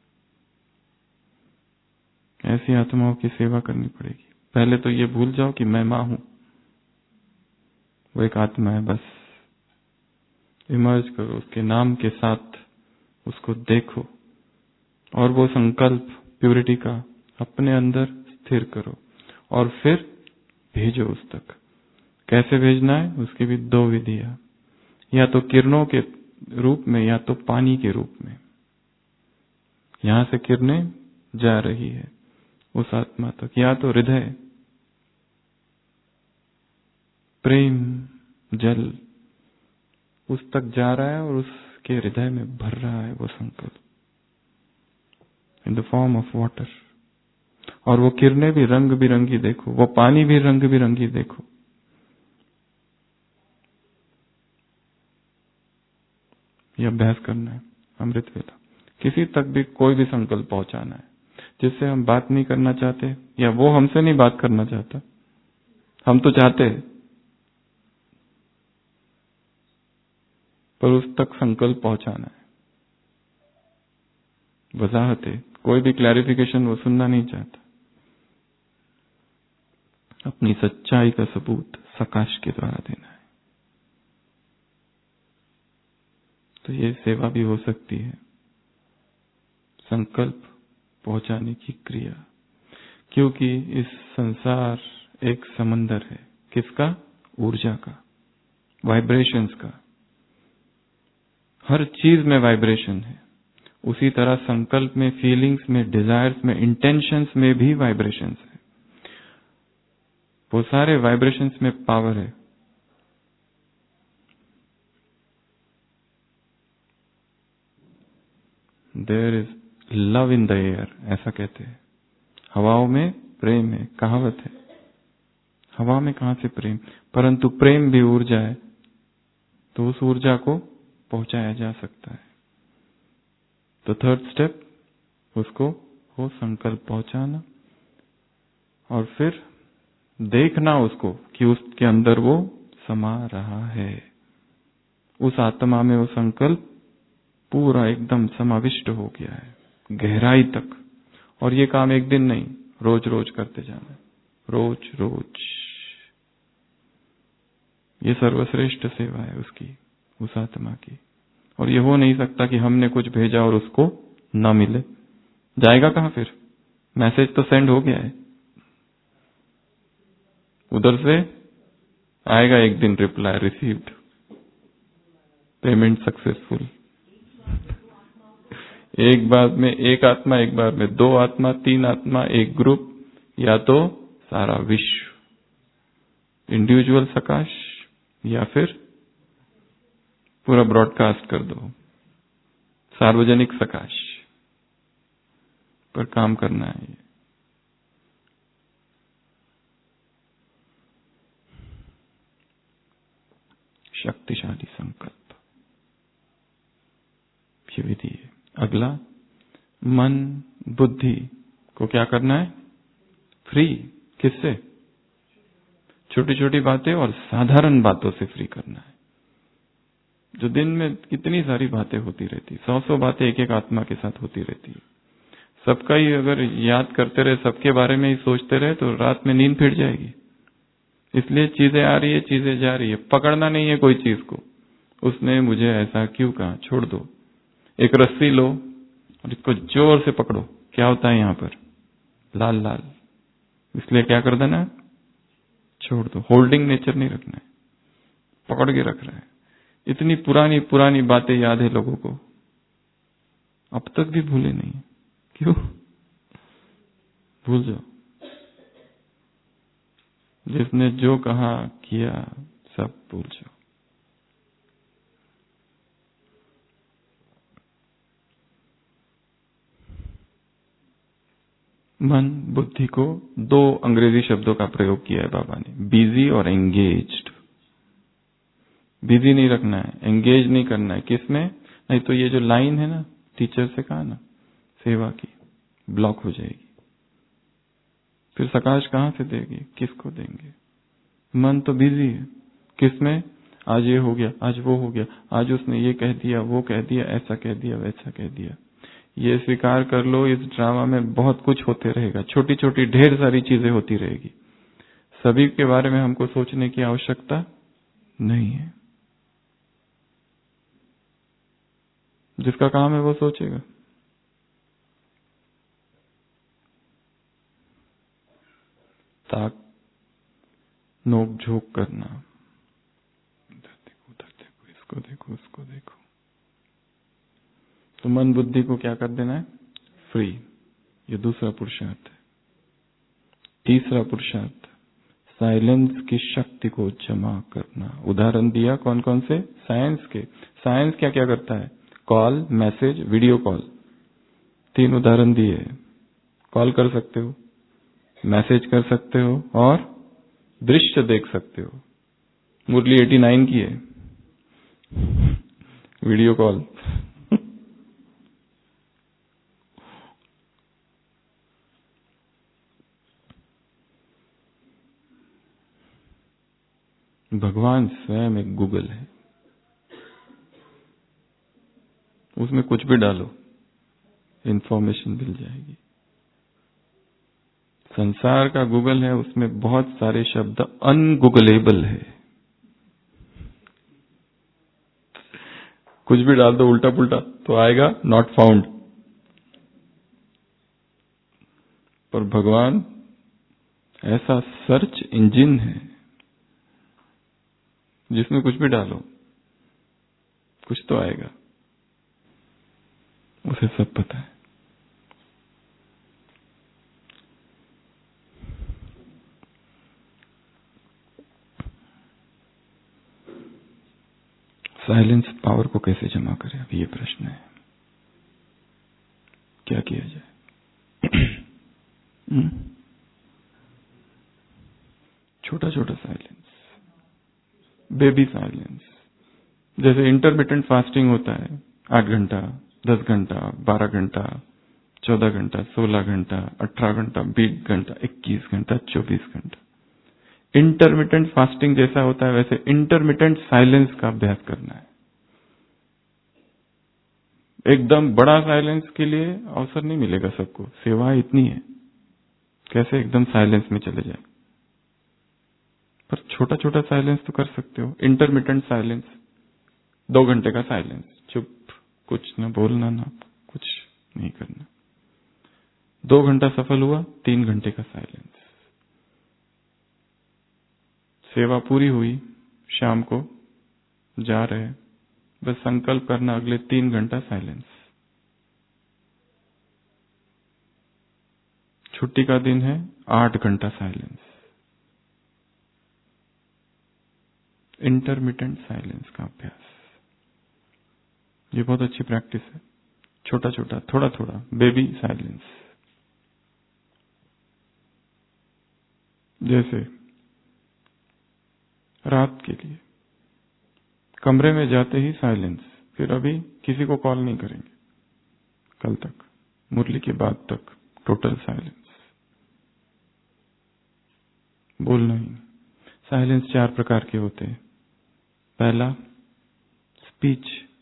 ऐसी आत्माओं की सेवा करनी पड़ेगी। पहले तो ये भूल जाओ कि मैं मां हूं, वो एक आत्मा है, बस इमर्ज करो उसके नाम के साथ, उसको देखो और वो संकल्प प्यूरिटी का अपने अंदर स्थिर करो और फिर भेजो उस तक। कैसे भेजना है? उसकी भी दो विधियां, या तो किरणों के रूप में या तो पानी के रूप में। यहां से किरणें जा रही है उस आत्मा तक, या तो हृदय, प्रेम जल उस तक जा रहा है और उसके हृदय में भर रहा है वो संकल्प in the form of water. और वो किरणें भी रंग बिरंगी देखो, वो पानी भी रंग बिरंगी देखो। ये अभ्यास करना है अमृत वेला। किसी तक भी कोई भी संकल्प पहुंचाना है जिससे हम बात नहीं करना चाहते, या वो हमसे नहीं बात करना चाहता, हम तो चाहते हैं, पर उस तक संकल्प पहुंचाना है। वजाहत है, कोई भी क्लैरिफिकेशन वो सुनना नहीं चाहता। अपनी सच्चाई का सबूत सकाश के द्वारा देना है। तो ये सेवा भी हो सकती है, संकल्प पहुंचाने की क्रिया। क्योंकि इस संसार एक समंदर है। किसका? ऊर्जा का, वाइब्रेशंस का। हर चीज में वाइब्रेशन है। उसी तरह संकल्प में, फीलिंग्स में, डिजायर्स में, इंटेंशंस में भी वाइब्रेशंस है। वो सारे वाइब्रेशंस में पावर है। There is love in the air, ऐसा कहते हैं। हवाओं में प्रेम है, कहावत है। हवा में कहां से प्रेम? परंतु प्रेम भी ऊर्जा है, तो उस ऊर्जा को पहुंचाया जा सकता है। तो थर्ड स्टेप, उसको वो संकल्प पहुंचाना और फिर देखना उसको कि उसके अंदर वो समा रहा है। उस आत्मा में वो संकल्प पूरा एकदम समाविष्ट हो गया है। गहराई तक। और ये काम एक दिन नहीं, रोज रोज करते जाना, रोज रोज। ये सर्वश्रेष्ठ सेवा है उसकी, उस आत्मा की। और ये हो नहीं सकता कि हमने कुछ भेजा और उसको ना मिले। जाएगा कहां फिर? मैसेज तो सेंड हो गया है, उधर से आएगा एक दिन रिप्लाई रिसीव्ड, पेमेंट सक्सेसफुल। एक बार में एक आत्मा, एक बार में दो आत्मा, तीन आत्मा, एक ग्रुप, या तो सारा विश्व। इंडिविजुअल सकाश या फिर पूरा ब्रॉडकास्ट कर दो, सार्वजनिक सकाश पर काम करना है। शक्तिशाली संकल्प, ये विधि है। अगला, मन बुद्धि को क्या करना है? फ्री। किससे? छोटी छोटी बातें और साधारण बातों से फ्री करना है। जो दिन में कितनी सारी बातें होती रहती, सौ सौ बातें एक एक आत्मा के साथ होती रहती है। सबका ही अगर याद करते रहे, सबके बारे में ही सोचते रहे, तो रात में नींद फिर जाएगी। इसलिए चीजें आ रही है, चीजें जा रही है, पकड़ना नहीं है कोई चीज को। उसने मुझे ऐसा क्यों कहा, छोड़ दो। एक रस्सी लो और इसको जोर से पकड़ो, क्या होता है यहां पर? लाल लाल। इसलिए क्या कर देना, छोड़ दो। होल्डिंग नेचर नहीं रखना है, पकड़ के रख रहा है। इतनी पुरानी पुरानी बातें याद है लोगों को, अब तक भी भूले नहीं। क्यों? भूल जाओ। जिसने जो कहा किया सब भूल जाओ। मन बुद्धि को दो अंग्रेजी शब्दों का प्रयोग किया है बाबा ने, बिजी और एंगेज्ड। बिजी नहीं रखना है, एंगेज नहीं करना है। किसमें? नहीं तो ये जो लाइन है ना, टीचर से कहा ना, सेवा की, ब्लॉक हो जाएगी। फिर सकाश कहां से देगी, किसको देंगे? मन तो बिजी है। किसमें? आज ये हो गया, आज वो हो गया, आज उसने ये कह दिया, वो कह दिया, ऐसा कह दिया, वैसा कह दिया। ये स्वीकार कर लो, इस ड्रामा में बहुत कुछ होते रहेगा, छोटी छोटी ढेर सारी चीजें होती रहेगी। सभी के बारे में हमको सोचने की आवश्यकता नहीं है। जिसका काम है वो सोचेगा। ताक नोक झोंक करना, इधर देखो, उधर देखो, इसको देखो, उसको देखो। तो मन बुद्धि को क्या कर देना है? फ्री। ये दूसरा पुरुषार्थ है। तीसरा पुरुषार्थ, साइलेंस की शक्ति को जमा करना। उदाहरण दिया कौन कौन से? साइंस के। साइंस क्या क्या करता है? कॉल, मैसेज, वीडियो कॉल, तीन उदाहरण दिए। कॉल कर सकते हो, मैसेज कर सकते हो और दृश्य देख सकते हो। मुरली नवासी की है वीडियो कॉल। भगवान स्वयं एक गूगल है, उसमें कुछ भी डालो इंफॉर्मेशन मिल जाएगी। संसार का गूगल है, उसमें बहुत सारे शब्द अनगूगलेबल है। कुछ भी डाल दो उल्टा पुल्टा तो आएगा नॉट फाउंड। पर भगवान ऐसा सर्च इंजिन है जिसमें कुछ भी डालो कुछ तो आएगा, उसे सब पता है। साइलेंस पावर को कैसे जमा करें, अभी ये प्रश्न है। क्या किया जाए? छोटा छोटा साइलेंस, बेबी साइलेंस। जैसे इंटरमिटेंट फास्टिंग होता है, आठ घंटा, दस घंटा, बारह घंटा, चौदह घंटा, सोलह घंटा, अठारह घंटा, बीस घंटा, इक्कीस घंटा, चौबीस घंटा। इंटरमिटेंट फास्टिंग जैसा होता है वैसे इंटरमिटेंट साइलेंस का अभ्यास करना है। एकदम बड़ा साइलेंस के लिए अवसर नहीं मिलेगा सबको, सेवा इतनी है, कैसे एकदम साइलेंस में चले जाए। पर छोटा छोटा साइलेंस तो कर सकते हो, इंटरमिटेंट साइलेंस, दो घंटे का साइलेंस, चुप, कुछ ना बोलना ना कुछ नहीं करना। दो घंटा सफल हुआ, तीन घंटे का साइलेंस। सेवा पूरी हुई, शाम को जा रहे, बस संकल्प करना अगले तीन घंटा साइलेंस। छुट्टी का दिन है, आठ घंटा साइलेंस। इंटरमिटेंट साइलेंस का अभ्यास, ये बहुत अच्छी प्रैक्टिस है। छोटा छोटा, थोड़ा थोड़ा, बेबी साइलेंस। जैसे रात के लिए कमरे में जाते ही साइलेंस, फिर अभी किसी को कॉल नहीं करेंगे, कल तक, मुरली के बाद तक टोटल साइलेंस, बोलना ही। साइलेंस चार प्रकार के होते हैं। पहला, स्पीच,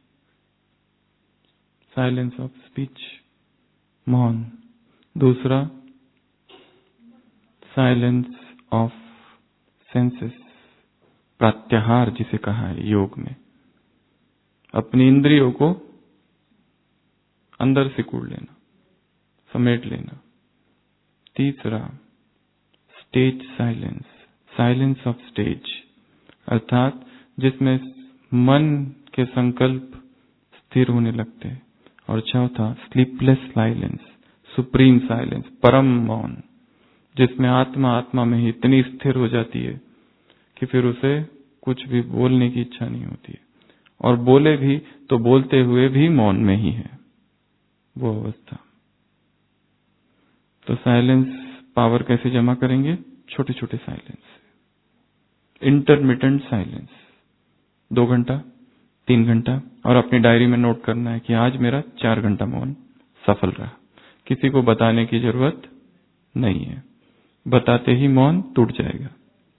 साइलेंस ऑफ स्पीच, मौन। दूसरा, साइलेंस ऑफ सेंसेस, प्रत्याहार जिसे कहा है योग में, अपनी इंद्रियों को अंदर से कूड़ लेना, समेट लेना। तीसरा, stage silence, silence of stage, अर्थात जिसमें मन के संकल्प स्थिर होने लगते हैं। और चौथा, स्लीपलेस साइलेंस, सुप्रीम साइलेंस, परम मौन, जिसमें आत्मा आत्मा में ही इतनी स्थिर हो जाती है कि फिर उसे कुछ भी बोलने की इच्छा नहीं होती है, और बोले भी तो बोलते हुए भी मौन में ही है वो अवस्था। तो साइलेंस पावर कैसे जमा करेंगे? छोटे छोटे साइलेंस, इंटरमिटेंट साइलेंस, दो घंटा, तीन घंटा, और अपनी डायरी में नोट करना है कि आज मेरा चार घंटा मौन सफल रहा। किसी को बताने की जरूरत नहीं है, बताते ही मौन टूट जाएगा।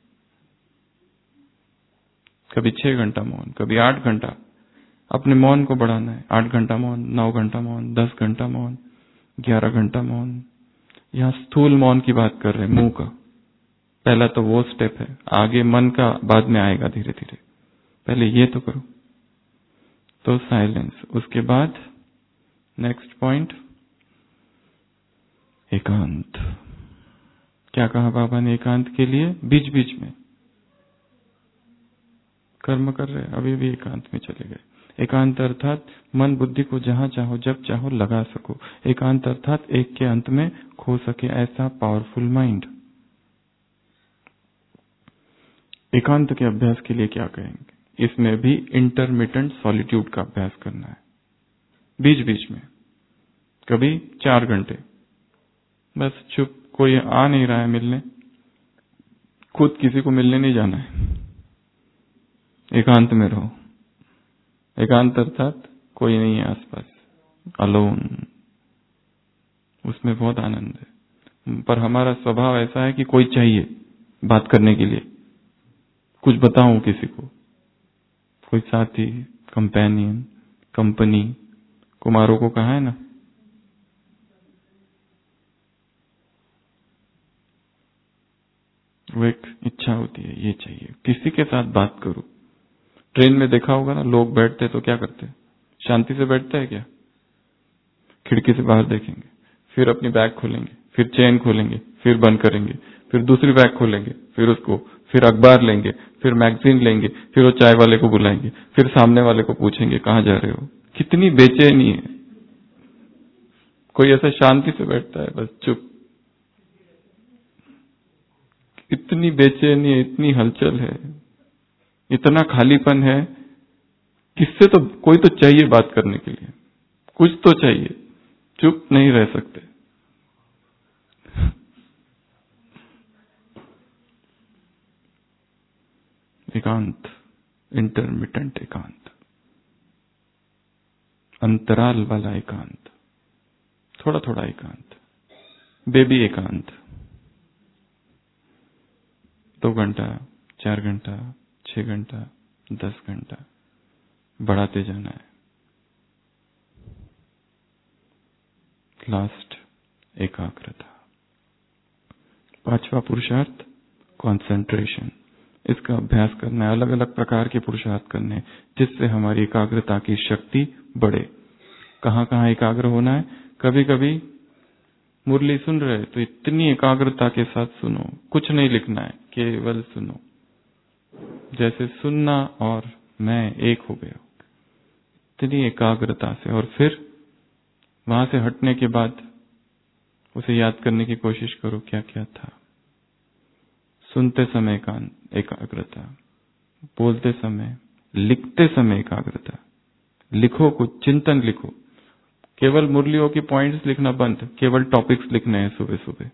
कभी छह घंटा मौन, कभी आठ घंटा, अपने मौन को बढ़ाना है। आठ घंटा मौन, नौ घंटा मौन, दस घंटा मौन, ग्यारह घंटा मौन। यहां स्थूल मौन की बात कर रहे हैं, मुंह का। पहला तो वो स्टेप है, आगे मन का बाद में आएगा धीरे धीरे, पहले ये तो करो। तो साइलेंस, उसके बाद नेक्स्ट पॉइंट, एकांत। क्या कहा बाबा ने एकांत के लिए? बीच बीच में कर्म कर रहे, अभी भी एकांत में चले गए। एकांत अर्थात मन बुद्धि को जहां चाहो जब चाहो लगा सको। एकांत अर्थात एक के अंत में खो सके, ऐसा पावरफुल माइंड। एकांत के अभ्यास के लिए क्या कहेंगे? इसमें भी इंटरमिटेंट सॉलिट्यूड का अभ्यास करना है। बीच बीच में कभी चार घंटे बस चुप, कोई आ नहीं रहा है मिलने, खुद किसी को मिलने नहीं जाना है, एकांत में रहो। एकांत अर्थात कोई नहीं है आसपास, अलोन, उसमें बहुत आनंद है। पर हमारा स्वभाव ऐसा है कि कोई चाहिए बात करने के लिए, कुछ बताऊं किसी को, कोई साथी, कंपेनियन, कंपनी। कुमारों को कहा है ना, वो एक इच्छा होती है, ये चाहिए, किसी के साथ बात करूं। ट्रेन में देखा होगा ना, लोग बैठते तो क्या करते? शांति से बैठते हैं क्या? खिड़की से बाहर देखेंगे, फिर अपनी बैग खोलेंगे, फिर चेन खोलेंगे, फिर बंद करेंगे, फिर दूसरी बैग खोलेंगे, फिर उसको, फिर अखबार लेंगे, फिर मैगजीन लेंगे, फिर वो चाय वाले को बुलाएंगे, फिर सामने वाले को पूछेंगे कहां जा रहे हो। कितनी बेचैनी है। कोई ऐसा शांति से बैठता है, बस चुप। इतनी बेचैनी है, इतनी हलचल है, इतना खालीपन है। किससे तो, कोई तो चाहिए बात करने के लिए, कुछ तो चाहिए, चुप नहीं रह सकते। एकांत, इंटरमिटेंट एकांत, अंतराल वाला एकांत, थोड़ा थोड़ा एकांत, बेबी एकांत। दो घंटा, चार घंटा, छह घंटा, दस घंटा, बढ़ाते जाना है। लास्ट, एकाग्रता। पांचवा पुरुषार्थ कंसंट्रेशन। इसका अभ्यास करना है, अलग अलग प्रकार के पुरुषार्थ करने जिससे हमारी एकाग्रता की शक्ति बढ़े। कहाँ कहाँ एकाग्र होना है? कभी कभी मुरली सुन रहे तो इतनी एकाग्रता के साथ सुनो, कुछ नहीं लिखना है, केवल सुनो, जैसे सुनना और मैं एक हो गया, इतनी एकाग्रता से। और फिर वहां से हटने के बाद उसे याद करने की कोशिश करो क्या क्या था। सुनते समय एकाग्रता, बोलते समय, लिखते समय एकाग्रता। लिखो, कुछ चिंतन लिखो, केवल मुरलियों की पॉइंट्स लिखना बंद, केवल टॉपिक्स लिखने हैं सुबह सुबह।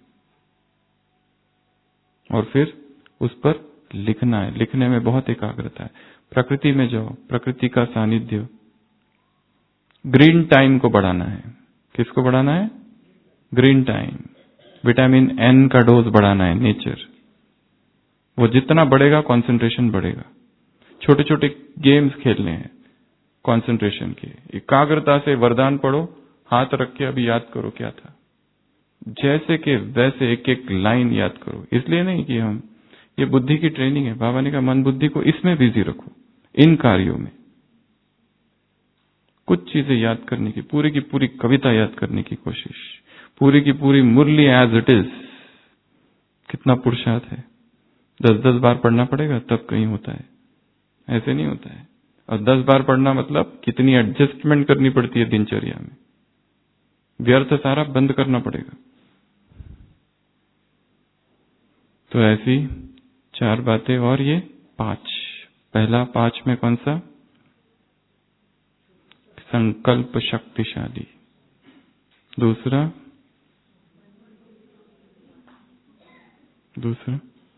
और फिर उस पर लिखना है, लिखने में बहुत एकाग्रता है। प्रकृति में जाओ, प्रकृति का सानिध्य, ग्रीन टाइम को बढ़ाना है। किसको बढ़ाना है? Green time. विटामिन एन का डोज बढ़ाना है, नेचर। वो जितना बढ़ेगा कंसंट्रेशन बढ़ेगा। छोटे छोटे गेम्स खेलने हैं कंसंट्रेशन के। एकाग्रता से वरदान पढ़ो, हाथ रख के अभी याद करो क्या था, जैसे कि वैसे एक एक लाइन याद करो। इसलिए नहीं कि हम, ये बुद्धि की ट्रेनिंग है। बाबा ने कहा मन बुद्धि को इसमें बिजी रखो, इन कार्यों में। कुछ चीजें याद करने की, पूरी की पूरी कविता याद करने की कोशिश, पूरी की पूरी मुरली एज इट इज। कितना पुरुषार्थ है। दस दस बार पढ़ना पड़ेगा तब कहीं होता है, ऐसे नहीं होता है। और दस बार पढ़ना मतलब कितनी एडजस्टमेंट करनी पड़ती है दिनचर्या में। व्यर्थ सारा बंद करना पड़ेगा। तो ऐसी चार बातें। और ये पांच, पहला पांच में कौन सा? संकल्प शक्तिशाली। दूसरा दूसरा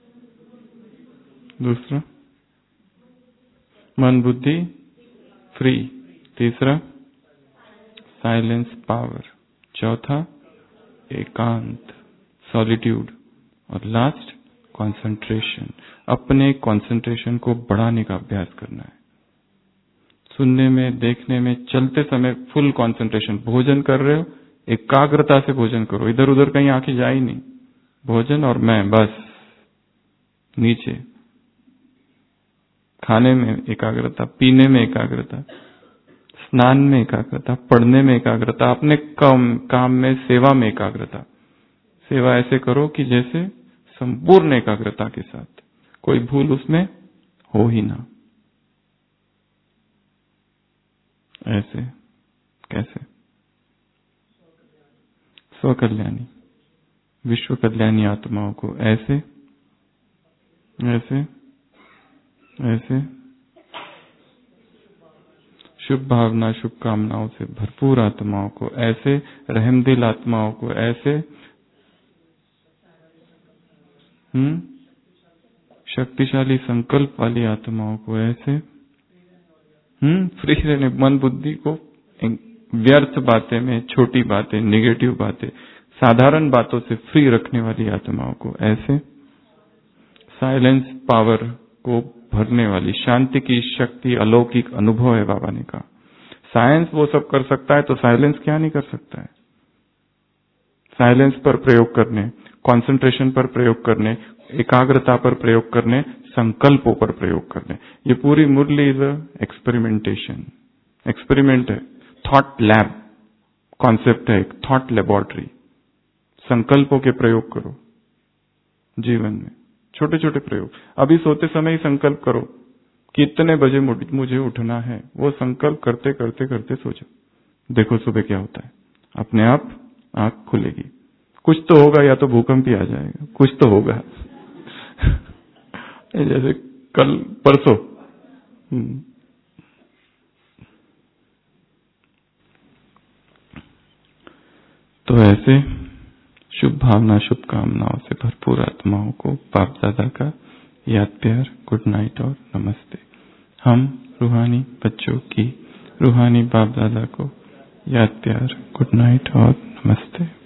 दूसरा मन बुद्धि फ्री। तीसरा साइलेंस पावर। चौथा एकांत, सॉलिट्यूड। और लास्ट कंसंट्रेशन। अपने कंसंट्रेशन को बढ़ाने का अभ्यास करना है। सुनने में, देखने में, चलते समय फुल कंसंट्रेशन। भोजन कर रहे हो, एकाग्रता से भोजन करो, इधर उधर कहीं आंखें जा ही नहीं। भोजन और मैं, बस नीचे। खाने में एकाग्रता, पीने में एकाग्रता, स्नान में एकाग्रता, पढ़ने में एकाग्रता, अपने काम काम में, सेवा में एकाग्रता। सेवा ऐसे करो कि जैसे संपूर्ण एकाग्रता के साथ, कोई भूल उसमें हो ही ना। ऐसे कैसे? स्वकल्याणी, विश्व कल्याणी आत्माओं को ऐसे ऐसे ऐसे शुभ भावना, शुभकामनाओं से भरपूर आत्माओं को ऐसे, रहमदिल आत्माओं को ऐसे, हम्म शक्तिशाली संकल्प वाली आत्माओं को ऐसे, हम्म फ्री रहने, मन बुद्धि को व्यर्थ बातें में, छोटी बातें, नेगेटिव बातें, साधारण बातों से फ्री रखने वाली आत्माओं को ऐसे, साइलेंस पावर को भरने वाली, शांति की शक्ति, अलौकिक अनुभव है। बाबा ने कहा साइंस वो सब कर सकता है तो साइलेंस क्या नहीं कर सकता है। साइलेंस पर प्रयोग करने, कंसंट्रेशन पर प्रयोग करने, एकाग्रता पर प्रयोग करने, संकल्पों पर प्रयोग करने। ये पूरी मुरली इज एक्सपेरिमेंटेशन, एक्सपेरिमेंट है। थॉट लैब कॉन्सेप्ट है, एक थॉट लेबोरेटरी। संकल्पों के प्रयोग करो जीवन में, छोटे छोटे प्रयोग। अभी सोते समय ही संकल्प करो कि इतने बजे मुझे उठना है। वो संकल्प करते करते करते सो जाओ, देखो सुबह क्या होता है। अपने आप आंख खुलेगी। कुछ तो होगा, या तो भूकंप ही आ जाएगा, कुछ तो होगा। जैसे कल परसों तो ऐसे शुभ भावना, शुभकामनाओं से भरपूर आत्माओं को बाप दादा का याद प्यार, गुड नाइट और नमस्ते। हम रूहानी बच्चों की रूहानी बाप दादा को याद प्यार, गुड नाइट और नमस्ते।